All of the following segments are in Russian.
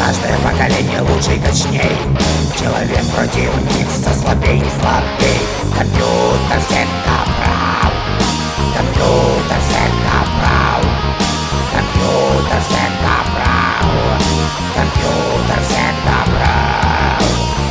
Каждое поколение лучше и точней. Человек противник, все слабей и слабей. Компьютер всегда прав. Компьютер всегда прав. Компьютер всегда прав. Компьютер всегда прав.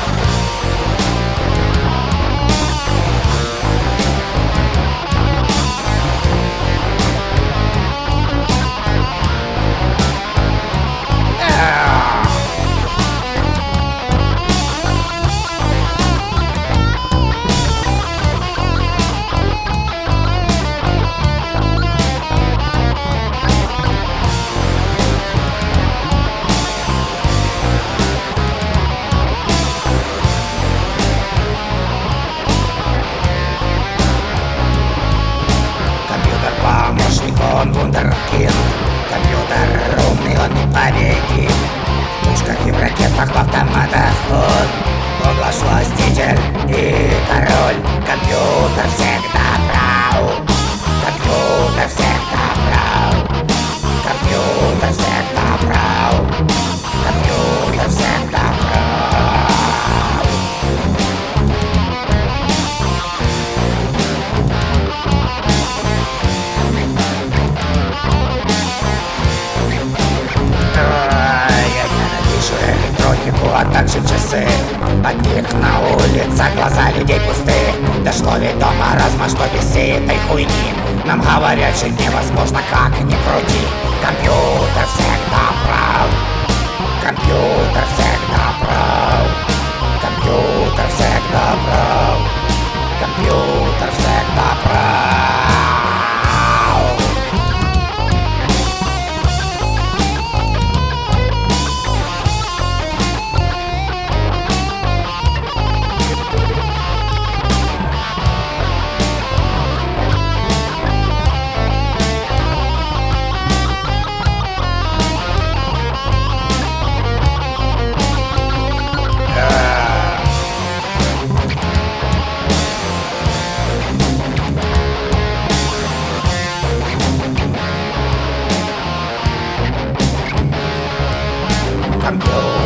Он вундеркинд. Компьютер умный, он непобедим. В пушках и в ракетах, в автоматах он ваш властитель и король. Компьютер всегда прав. Компьютер всегда прав. Компьютер всегда прав. Компьютер всегда прав. Электронику, а также часы. От них на улицах глаза людей пусты. Дошло ведь до маразма, что без всей этой хуйни нам говорят, жить невозможно, как ни крути. Компьютер всегда прав. Компьютер всегда прав. Компьютер всегда прав. Компьютер всегда прав. Компьютер